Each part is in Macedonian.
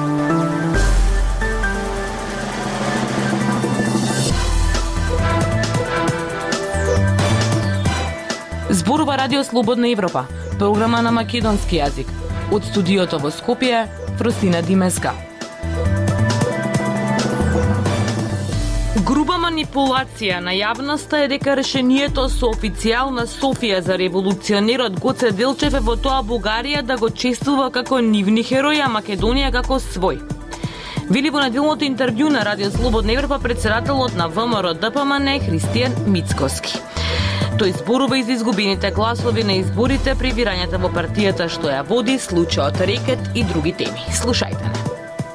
Зборува Радио Слободна Европа, програма на македонски јазик. Од студиото во Скопје, Фросина Димеска. Груба манипулација на јавноста е дека решението со официјална Софија за револуционерот Гоце Делчев е во тоа Бугарија да го чествува како нивни херои, а Македонија како свој. Вели во неделното интервју на Радио Слободна Европа председателот на ВМРО ДПМН Христијан Мицкоски. Тој зборува и за изгубените гласови на изборите при бирањата во партијата што ја води, случајот Рекет и други теми. Слушајте не.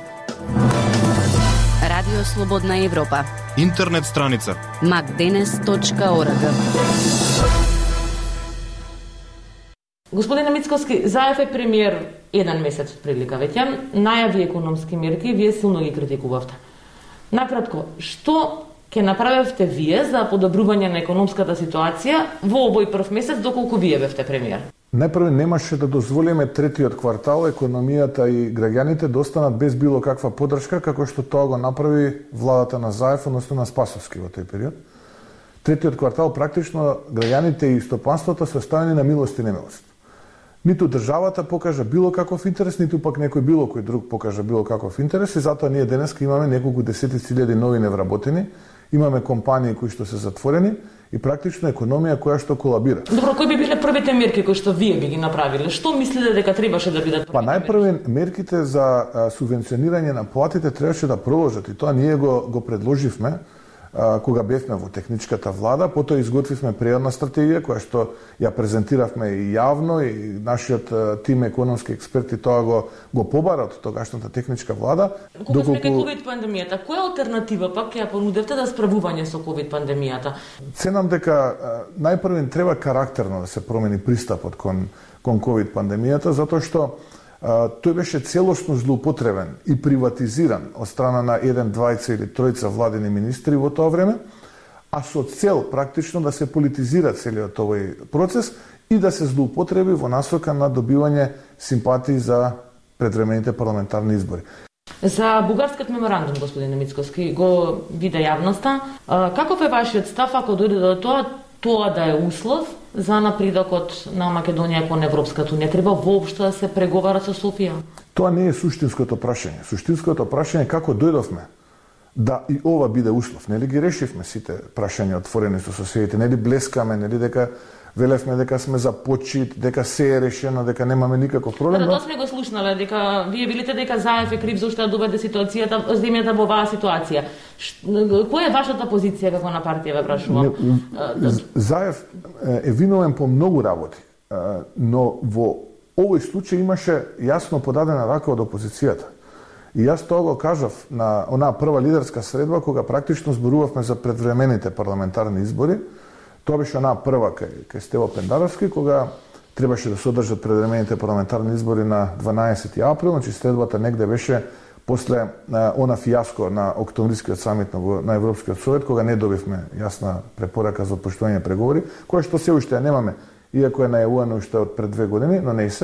Радио Слободна Европа. Интернет страница macdenes.org. Господине Мицкоски, Заев е премиер еден месец од прилика веќе. Најави економски мерки, вие силно ги критикувавте. Накратко, што ќе направевте вие за подобрување на економската ситуација во овој прв месец доколку вие бевте премиер? Најпрво немаше да дозволиме третиот квартал економијата и граѓаните да останат без било каква поддршка, како што тоа го направи владата на Заев, односно на Спасовски во тој период. Третиот квартал практично граѓаните и стопанството се оставени на милост и немилост. Ниту државата покажа било каков интерес, ниту пак некој било кој друг покажа било каков интерес и затоа ние денеска имаме неколку десетици илјади нови невработени, имаме компании кои што се затворени и практично економија која што колабира. Добро, кои би биле првите мерки кои што вие би ги направиле? Што мислите дека требаше да бидат првите? Па најпрво мерките за субвенционирање на платите требаше да продолжат и тоа ние го предложивме кога бевме во техничката влада, потоа изготвивме прејадна стратегија која што ја презентиравме и јавно и нашиот тим економски експерти тоа го побара од тогашната техничка влада. Кога сме кај ковид пандемијата, која алтернатива пак ја понудевте за справување со ковид пандемијата? Ценам дека најпрво треба карактерно да се промени пристапот кон ковид пандемијата, затоа што тој беше целосно злоупотребен и приватизиран од страна на еден, двајца или тројца владени министри во тоа време, а со цел практично да се политизира целиот овој процес и да се злоупотреби во насока на добивање симпатии за предвремените парламентарни избори. За бугарскиот меморандум, господине Мицкоски, го виде јавноста. Каков е вашиот став ако дојде до тоа да е услов за напредокот на Македонија кон Европската унија? Треба воопшто да се преговара со Софија? Тоа не е суштинското прашање. Суштинското прашање е како дојдовме да и ова биде услов. Нели ги решивме сите прашања отворени со соседите, нели блескаме, нели дека велевме дека сме за почит, дека се е решено, дека немаме никаков проблем. Тоа сме го слушнале, дека вие велите дека Заев е крив зашто ја доведе земјата во оваа ситуација. Која е вашата позиција како на партија, ве прашувам? Заев е виновен по многу работи, но во овој случај имаше јасно подадена рака од опозицијата. И јас тоа го кажав на онаа прва лидерска средба кога практично зборувавме за предвремените парламентарни избори. Тоа беше онаа прва кај Стево Пендаровски, кога требаше да се одржат предвремените парламентарни избори на 12 април, значи средбата негде беше после она фијаско на октомврискиот самит на Европскиот совет, кога не добивме јасна препорака за отпуштување преговори, која што се уште ја немаме, иако е најавувано уште од пред 2 години, но не се.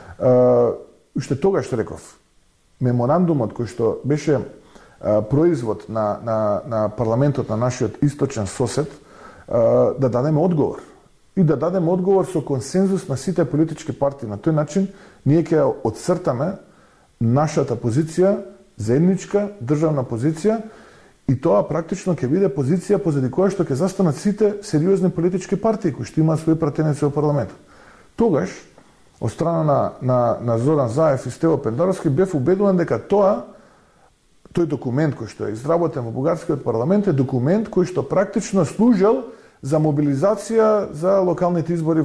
Уште тогаш што реков, меморандумот кој што беше производ на парламентот на нашиот источен сосед, да дадеме одговор. И да дадеме одговор со консензус на сите политички партии. На тој начин ние ќе отцртаме нашата позиција, заедничка државна позиција, и тоа практично ќе биде позиција позади која што ќе застанат сите сериозни политички партии кои што имаат своји пратеници во парламентот. Тогаш, од страна на Зоран Заев и Стево Пендаровски, бев убедуван дека тој документ кој што е изработен во бугарскиот парламент е документ кој што практично служел за мобилизација за локалните избори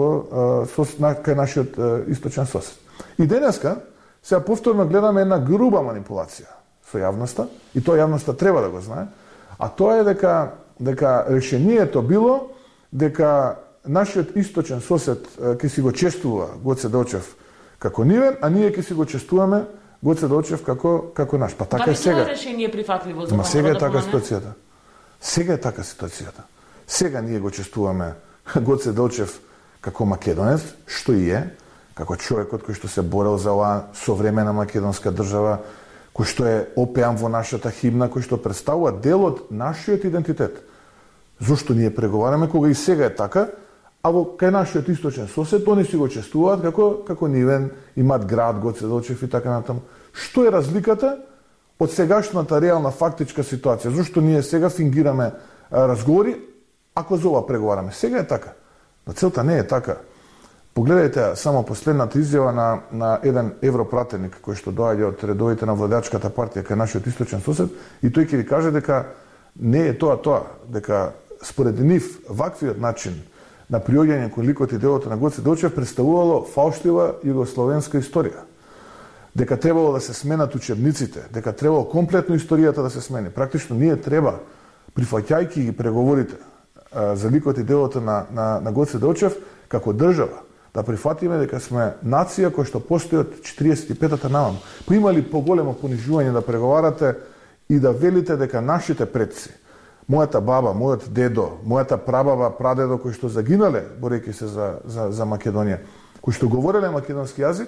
кај нашиот источен сосед. И денеска сега повторно гледаме една груба манипулација со јавноста, и тоа јавноста треба да го знае, а тоа е дека решението било дека нашиот источен сосед ќе си го чествува Гоце Делчев како нивен, а ние ќе си го чествуваме Гоце Делчев како наш. Па така е сега. Дали тоа решение е прифатливо за сега е така ситуацијата. Сега е така ситуацијата. Сега ние го чествуваме Гоце Делчев како македонец, што и е, како човекот кој што се борел за оваа современа македонска држава, кој што е опеан во нашата химна, кој што представува дел од нашиот идентитет. Зошто ние преговараме кога и сега е така, а во кај нашиот источен сосед они си го чествуваат како нивен, имаат град, Гоце Делчев и така натаму. Што е разликата од сегашната реална фактичка ситуација? Зошто ние сега фингираме разговори, ако за ова преговараме? Сега е така. Но целта не е така. Погледајте само последната изјава на еден европратеник кој што доаѓа од редовите на владеачката партија кај нашиот источен сосед, и тој ќе ви каже дека не е тоа, дека според нив ваквиот начин на приоѓање кон ликот и делото на Гоце Делчев представувало фалшлива југословенска историја. Дека требало да се сменат учебниците, дека требало комплетно историјата да се смени. Практично ние треба, прифаќајќи ги преговорите за ликот и делото на Гоце Делчев, како држава, да прифатиме дека сме нација која што постои од 45-та наваму. Има ли поголемо понижување да преговарате и да велите дека нашите предци, мојата баба, мојот дедо, мојата прабаба, прадедо кои што загинале борејќи се за Македонија, кои што говореле македонски јазик,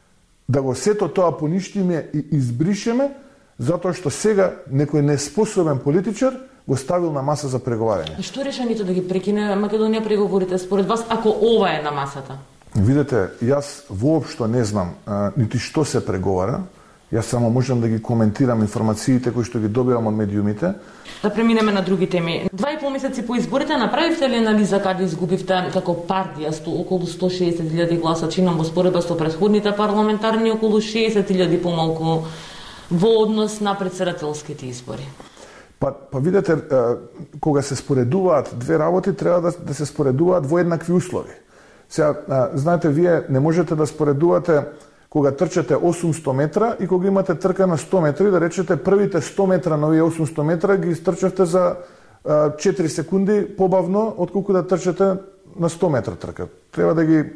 да го сето тоа поништиме и избришеме затоа што сега некој неспособен политичар го ставил на маса за преговарање. И што решението да ги прекине Македонија преговорите според вас ако ова е на масата? Видете, јас воопшто не знам нити што се преговара. Јас само можам да ги коментирам информациите кои што ги добивам од медиумите. Да преминеме на други теми. 2,5 месеци по изборите направивте ли анализа каде изгубивте како партија околу 160.000 гласа, чинам во споредба со претходните парламентарни околу 60.000 помалку во однос на претседателските избори? Па видете, кога се споредуваат две работи, треба да се споредуваат во еднакви услови. Сега, знаете, вие не можете да споредувате кога трчате 800 метра и кога имате трка на 100 метри, да речете првите 100 метра на овие 800 метра ги истрчавте за 4 секунди побавно отколку да трчате на 100 метра трка. Треба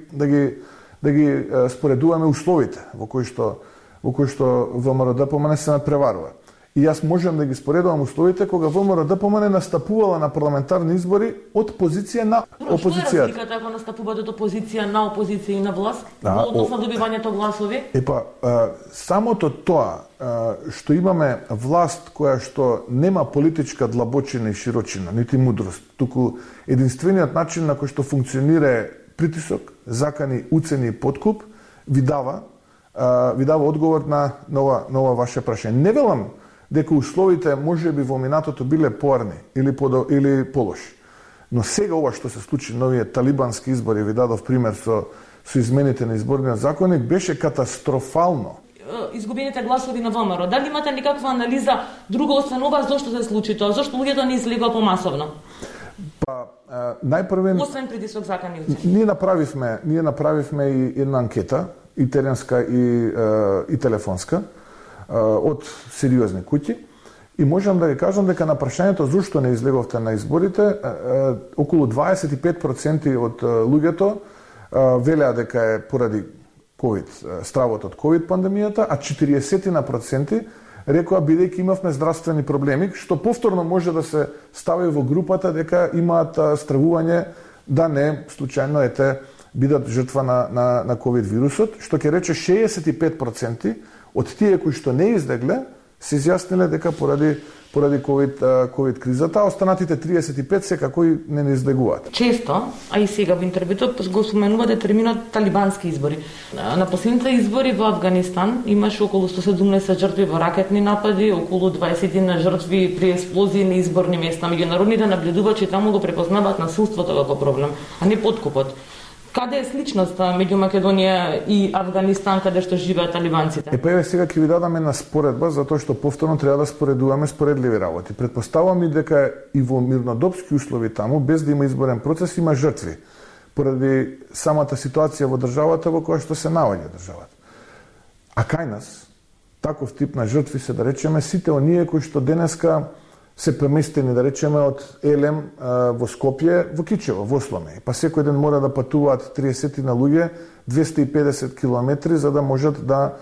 да ги споредуваме условите во кои што ВМРО-ДПМН се надпреварува. И јас можам да ги споредувам условите кога ВМРО-ДПМН настапувала на парламентарни избори од позиција на опозицијата. Што е разликата ако настапуваат од опозиција на опозиција и на власт во однос на добивањето гласови? Самото тоа што имаме власт која што нема политичка длабочина и широчина, нити мудрост, туку единствениот начин на кој што функционира притисок, закани, уцени и подкуп, ви дава одговор на ова ваше прашање. Не велам дека условите можеби во минатото биле поарни или полоши. Но сега ова што се случи на овие талибански избори, ви дадов пример со измените на изборниот законник, беше катастрофално. Изгубените гласови на ВМРО, дали имате никаква анализа друга освен ова зошто се случи тоа? Зошто луѓето не излегоа помасовно? Најпрвен освен притисок закани уцени. Ние направивме и една анкета, и теренска и телефонска, од сериозни куќи, и можам да ви кажам дека на прашањето зошто не излеговте на изборите, околу 25% од луѓето велеа дека е поради стравот од ковид пандемијата, а 40% рекоа бидејќи имавме здравствени проблеми, што повторно може да се стави во групата дека имаат стравување да не случајно бидат жртва на ковид вирусот, што ќе рече 65% од тие кои што не излегле се изјасниле дека поради ковид кризата, а останатите 35 секако и не излегуваат. Често, а и сега во интервјуто го споменувате терминот талибански избори. На последните избори во Авганистан имаше околу 117 жртви во ракетни напади, околу 20 жртви при експлозии на изборни места. Меѓународните наблюдувачи таму го препознаваат насилството како проблем, а не подкупот. Каде е сличноста меѓу Македонија и Авганистан каде што живеат талибанците? Сега ќе ви дадам една споредба, затоа што повторно треба да споредуваме споредливи работи. Претпоставувам и дека и во мирнодопски услови таму, без да има изборен процес, има жртви, поради самата ситуација во државата во која што се наоѓа државата. А кај нас, таков тип на жртви се, да речеме, сите оние кои што денеска се преместени, да речеме, од Елем во Скопје, во Кичево, во Сломе. Па секој ден мора да патуваат 30 на луѓе, 250 километри, за да можат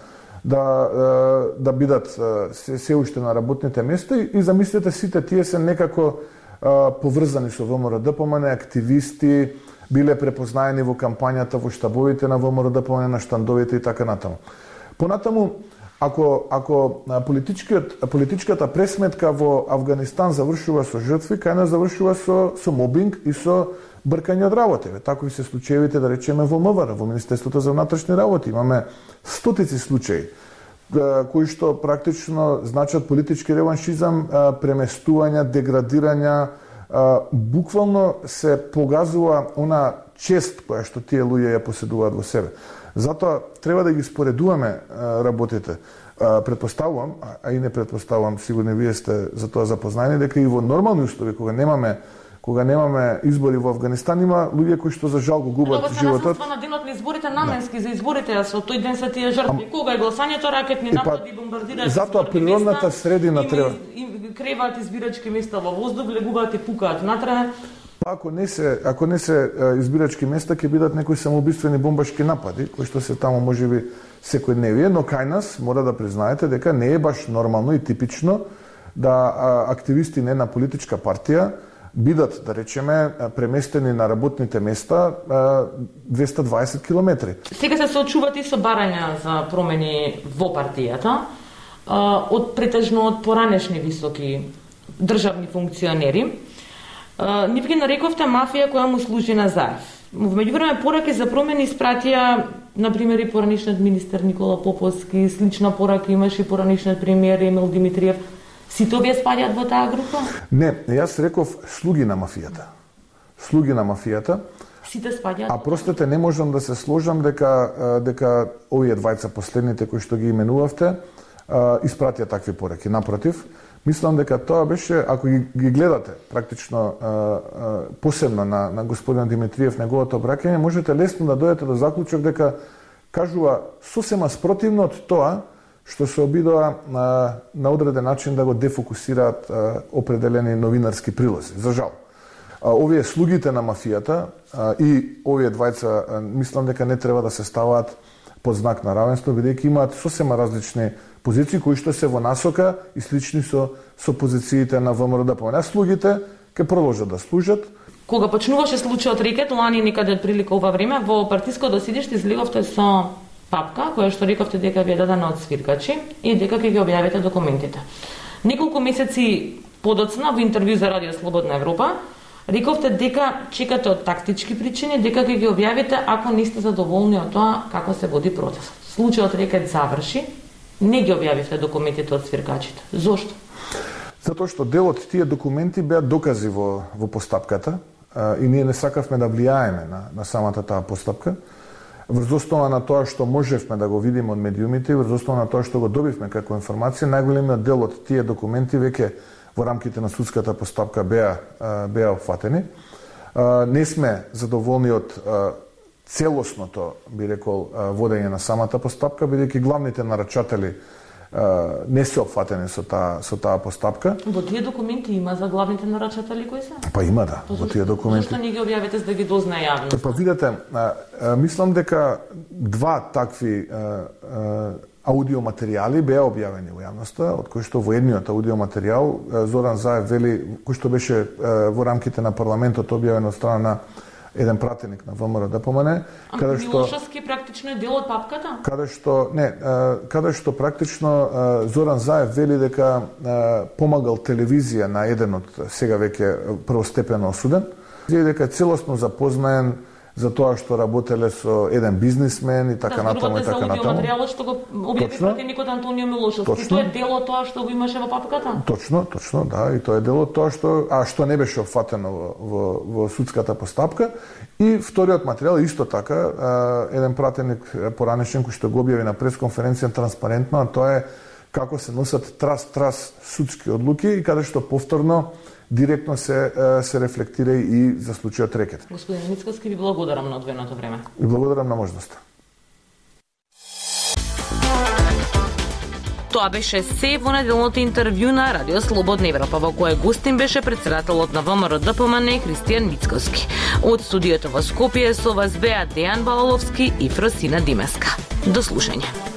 да бидат се уште на работните места. И замислете, сите тие се некако поврзани со ВМРО-ДПМН, активисти, биле препознаени во кампањата, во штабовите на ВМРО-ДПМН, на штандовите и така натаму. Понатаму, ако политичката пресметка во Авганистан завршува со жртви, кај нас завршува со мобинг и со бркање од работа. Такви се случаевите, да речеме, во МВР, во Министерството за внатрешни работи. Имаме стотици случаи кои што практично значат политички реваншизам, преместувања, деградирања, буквално се погазува она чест која што тие луѓе ја поседуваат во себе. Затоа треба да ги споредуваме работите. Предпоставувам, а и не предпоставувам, сигурно вие сте за тоа запознаени, дека и во нормални услови, кога немаме избори во Афганистан, има луѓе кои што за жал го губат животот. На денот на изборите наменски за изборите, со тој ден се тие жртви. Кога е гласањето, ракетни напади, бомбардираат. Затоа природната средина треба. Креваат избирачки места во воздух, легуваат и пукаат натре. Ако не се избирачки места, ќе бидат некои самоубиствени бомбашки напади, кои што се таму можеби секојдневие, но кај нас мора да признаете дека не е баш нормално и типично да активисти не на политичка партија бидат, да речеме, преместени на работните места 220 километри. Сега се соочувате и со барања за промени во партијата, претежно од поранешни високи државни функционери. Нив ги нарековте мафија која му служи на Заев. Во меѓувреме пораки за промени испратија, например, и поранишниот министер Никола Поповски, слична порака имаше и поранишниот премиер Емил Димитриев. Сите овие спаѓаат во таа група? Не, јас реков слуги на мафијата. Слуги на мафијата. Сите спаѓаат. А простете, не можам да се сложам дека овие двајца последните кои што ги именувавте испратија такви пораки. Напротив, мислам дека тоа беше, ако ги гледате практично посебно на господин Димитриев неговото обраќање, можете лесно да дојдете до заклучок дека кажува сосема спротивно од тоа што се обидоа на одреден начин да го дефокусираат определени новинарски прилози. За жал. Овие слугите на мафијата и овие двајца, мислам дека не треба да се ставаат под знак на равенство, бидејќи имаат сосема различни позиции кои што се во насока и слични со позициите на ВМРО-ДПМНЕ. Слугите ќе продолжат да служат. Кога почнуваше случајот Рекет, лани некаде од прилика ова време, во партиското седиште излеговте со папка, која што рековте дека ви е дадена од свиркачи и дека ќе ги објавите документите. Неколку месеци подоцна во интервју за Радио Слободна Европа, рековте дека чекате од тактички причини, дека ќе ги објавите ако не сте задоволни од тоа како се води процесот. Случајот Рекет заврши, не ги објавивте документите од свиркачите. Зошто? Затоа што дел од тие документи беа докази во постапката и ние не сакавме да влијаеме на самата таа постапка. Врз основа на тоа што можевме да го видиме од медиумите, врз основа на тоа што го добивме како информација, најголемиот дел од тие документи веќе во рамките на судската постапка беа опфатени. Не сме задоволни од целосното, би рекол, водење на самата постапка, бидејќи главните нарачатели не се опфатени со таа постапка. Во тие документи има за главните нарачатели кои се? Па има, да, во тие документи. Зошто не ги објавите за да ги дознае јавноста? Па видете, мислам дека два такви аудиоматеријали беа објавени во јавноста, од кои што во едниот аудиоматеријал Зоран Заев вели, кој што беше во рамките на парламентот објавен од страна на еден пратеник на ВМРО-ДПМНЕ, каде што Милошевски практично е дел од папката? Каде што практично Зоран Заев вели дека помагал телевизија на еден од сега веќе првостепено осуден, и дека е целосно запознаен за тоа што работеле со еден бизнисмен и така натаму и така натаму. За аудиоматеријалот што го објави пратеникот Антонио Милошевски, тоа е дел од тоа што го имаше во папката? Точно, да, и тоа е дел од тоа што не беше опфатено во судската постапка. И вториот материјал исто така, еден пратеник поранешен кој што го објави на пресконференција транспарентно, а тоа е како се носат трас судски одлуки и каде што повторно директно се рефлектира и за случајот Рекет. Господин Мицкоски, ви благодарам на одвоеното време. И благодарам на можноста. Тоа беше се во неделното интервју на Радио Слободна Европа, во кое гостин беше председателот на ВМРО-ДПМНЕ Христијан Мицкоски. Од студиото во Скопје со вас беа Дејан Балаловски и Фросина Димеска. До слушање.